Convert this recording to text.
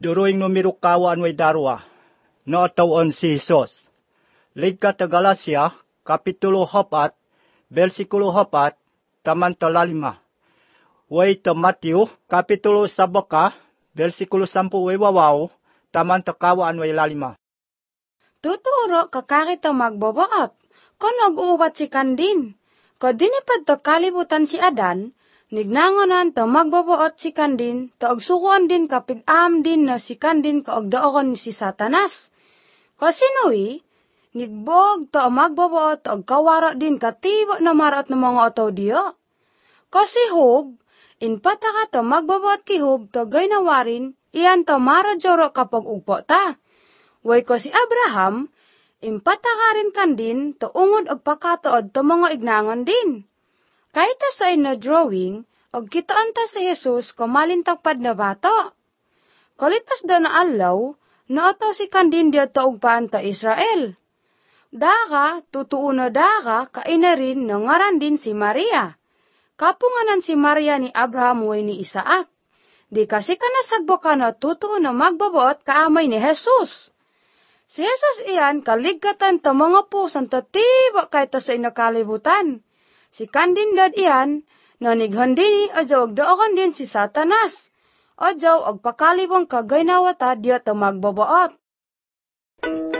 Duruing numero kawan way darwa, no tawon si Jesus. Ligka ta Galacia, Kapitulo 4, versikulo 4, taman ta 5. Way ta Matthew, Kapitulo 11, versikulo 10 way wawaw, taman ta kawan way 5. Tuturo kakakita magboboot, kon nag-uubat si Kandin. Kadinipad to kalibutan si Adan, nignangonan to magboboot si Kandin, to agsukuan din kapig-am din na si Kandin kaagdaokon si Satanas. Kasinui, nigbog to magboboot to agkawara din katibo na marat na mga otaw diyo. Kasi hub, inpataka to magboboot ki hub to gaynawarin, iyan to maradjoro kapag ugpo ta. Way ko si Abraham, impatakarin kan din, to ungod og pakatood to mga ignangon din. Kahit sa na drawing, og kitaan ta si Jesus kumalintagpad na bato. Kalitas da na alaw, naato si kandin diya to og paan ta Israel. Daka, tutuo na daka, kaina rin no ngaran din si Maria. Kapunganan si Maria ni Abraham way ni Isaac. Di kasi ka nasagbo ka na tutuo na magbaboot kaamay ni Jesus. Si Jesus iyan kaligatan ta mga pusan ta tiba kahit ta sa inakalibutan. Si kandindad iyan, nanighandini ajaw agdaakan din si Satanas. Ajaw agpakalibong kagaynawata diya ta magbabaot.